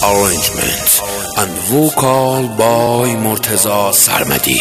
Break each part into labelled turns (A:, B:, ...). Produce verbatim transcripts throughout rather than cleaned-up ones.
A: arrangement and vocal by Murtaza Sarmadi.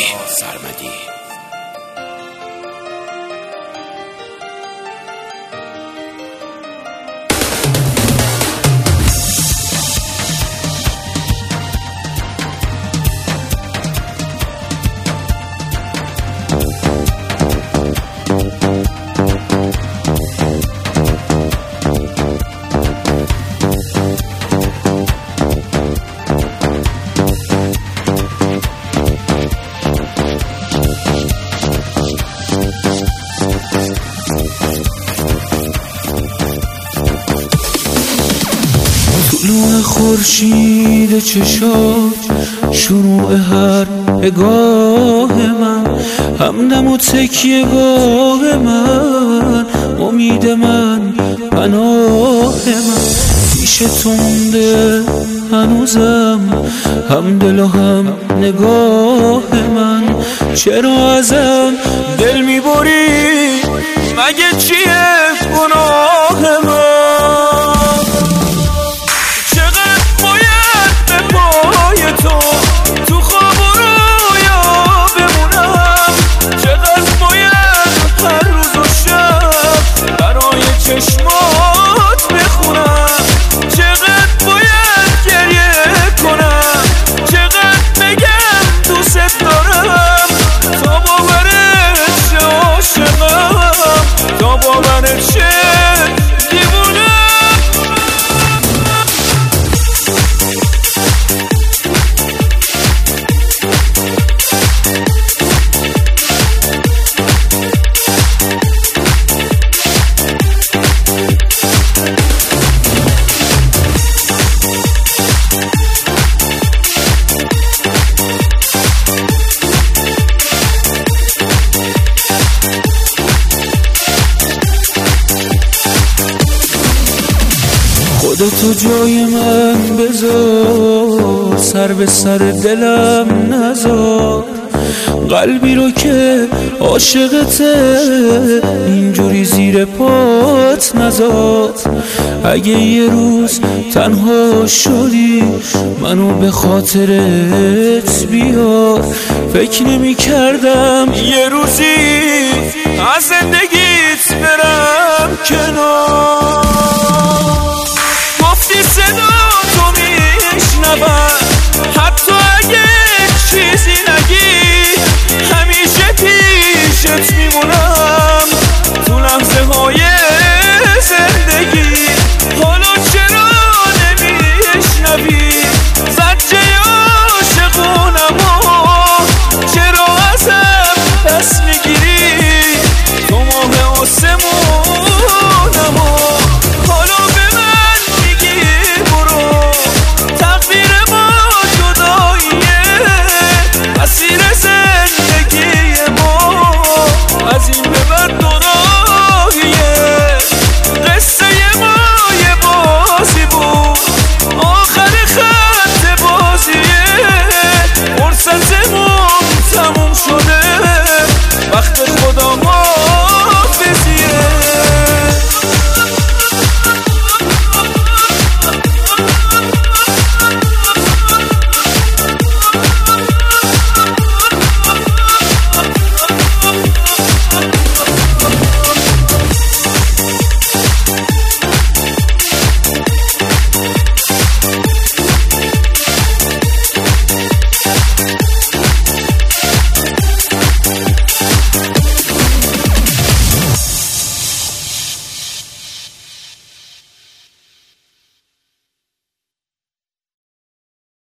B: طلوع خورشید چشات، شروع هر نگاه من، همدم و تکیه گاه من، امید من، پناه من، پیش تو مونده هنوزم، هم دل و هم نگاه من. چرا ازم دل میبری؟ مگه چیه گناه من؟ تو تو خواب و رویا بمونم، چقدر باید هر روز و شب برای چشمات بخونم، چقدر باید گریه کنم، چقدر بگم دوست دارم تا باورت شه عاشقم، تا باورت شه دیوونم. خودتو جای من بذار، سر به سر دلم نذار، قلبی رو که عاشقته اینجوری زیر پات نذار. اگه یه روز تنها شدی منو به خاطرت بیار، فکر نمی کردم یه روزی از زندگیت برم کنار.